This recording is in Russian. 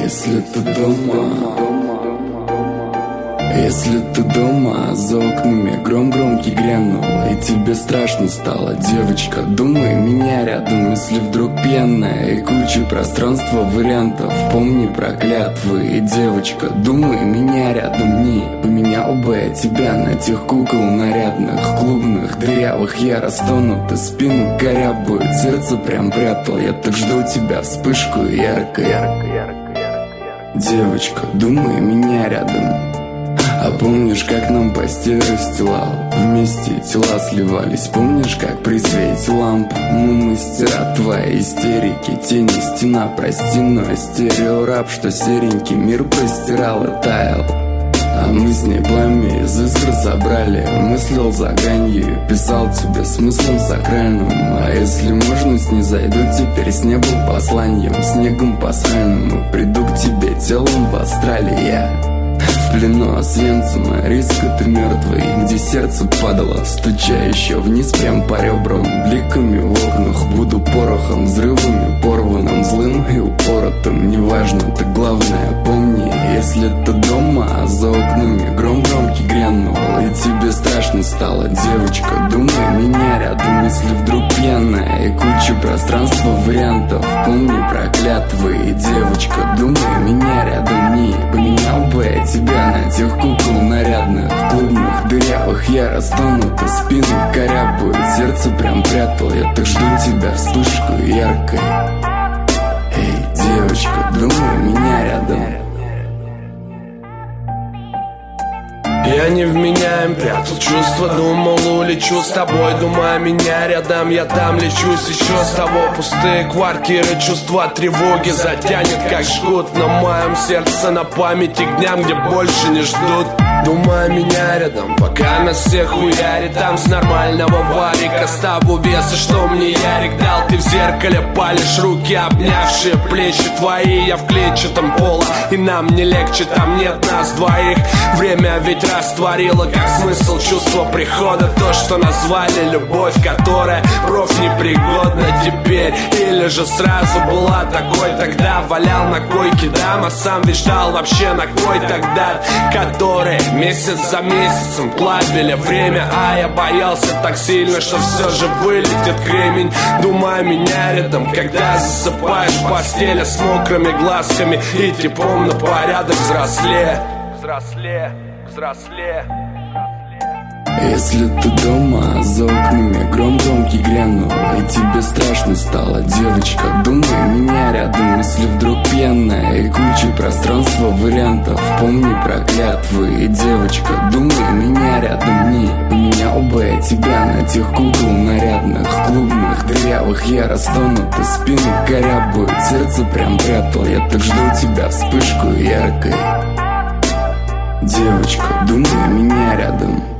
Если ты дома, если ты дома, за окнами гром громкий грянул, и тебе страшно стало, девочка, думай меня рядом. Если вдруг пьяная и куча пространства вариантов, помни про клятвы. И девочка, думай меня рядом. Не поменял бы я тебя на тех кукол нарядных, клубных, дырявых. Я растонут и спину корябают, сердце прям прятал. Я так жду тебя, вспышку ярко. Девочка, думай меня рядом. А помнишь, как нам постель расстилал? Вместе тела сливались. Помнишь, как при свете ламп мы мастера твоей истерики? Тени, стена, прости, но стереораб, что серенький мир простирал и таял. А мы с ней пламя из искр забрали. Мыслил за гранью, писал тебе смыслом сакральным. А если можно, снизойду теперь с небом посланием, снегом пасхальным, и приду к тебе телом в астрале. Я в плену Освенцима, риска ты мертвый, где сердце падало, стуча еще вниз прям по ребрам. Бликами в окнах буду порохом, взрывами порванным, злым и упоротым. Неважно, ты главное помни, если ты дома, а за окнами гром громкий грянул, и тебе страшно стало, девочка, думай меня рядом. Если вдруг пьяная и куча пространства вариантов, помни про клятвы. И девочка, думай меня рядом. Не поменял бы я тебя на тех кукол нарядных, клубных, дырявых. Я растонут и спину корябают, сердце прям прятал. Я так жду тебя, вспышку яркой. Эй, девочка, думай меня рядом. Я невменяем, прятал чувства, думал, улечу с тобой. Думая меня рядом, я там лечусь еще с того. Пустые квартиры, чувства тревоги затянет как жгут на моем сердце, на памяти к дням, где больше не ждут. Думая меня рядом, пока нас всех хуярит, там с нормального варика ставу веса, что мне Ярик дал. Ты в зеркале палишь, руки обнявшие плечи твои. Я в клетчатом поло, и нам не легче, там нет нас двоих. Время ведь растворило, как смысл чувства прихода. То, что назвали любовь, которая профнепригодна теперь. Или же сразу была такой тогда, валял на койке дам, а сам ведь ждал вообще на кой тогда, который месяц за месяцем плавили время. А я боялся так сильно, что все же вылетит кремень. Думая меня рядом, когда засыпаешь в постели с мокрыми глазками и теплом на порядок взрослее. Если ты дома, за окнами гром громкий грянул, и тебе страшно стало, девочка, думай меня рядом. Если вдруг пьяная и куча пространства вариантов, помни про клятвы. И девочка, думай меня рядом. Не поменял бы я тебя на тех кукол нарядных, клубных, дырявых. Я растонут и спину корябают, сердце прям прятал. Я так жду тебя, вспышку яркой. Девочка, думай меня рядом.